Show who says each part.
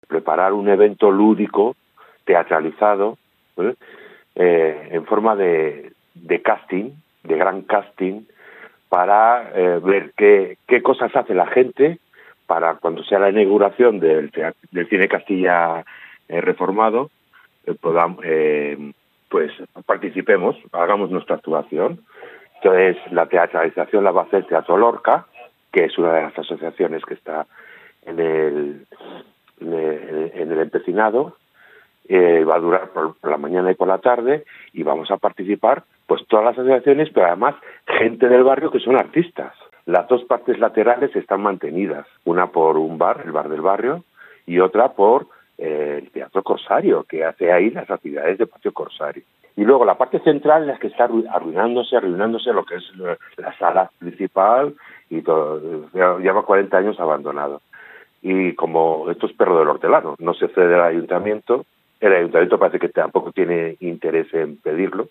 Speaker 1: preparar un evento lúdico, teatralizado, en forma de casting, de gran casting, para ver qué cosas hace la gente para cuando sea la inauguración del Cine Castilla reformado, podamos, pues participemos, hagamos nuestra actuación. Entonces, la teatralización la va a hacer Teatro Lorca, que es una de las asociaciones que está en el empecinado. Va a durar por la mañana y por la tarde, y vamos a participar pues todas las asociaciones, pero además gente del barrio que son artistas. Las dos partes laterales están mantenidas, una por un bar, el bar del barrio, y otra por el Teatro Corsario, que hace ahí las actividades de Patio Corsario. Y luego la parte central es la que está arruinándose lo que es la sala principal, y todo, lleva 40 años abandonado. Y como esto es perro del hortelano, no se cede al ayuntamiento, el ayuntamiento parece que tampoco tiene interés en pedirlo,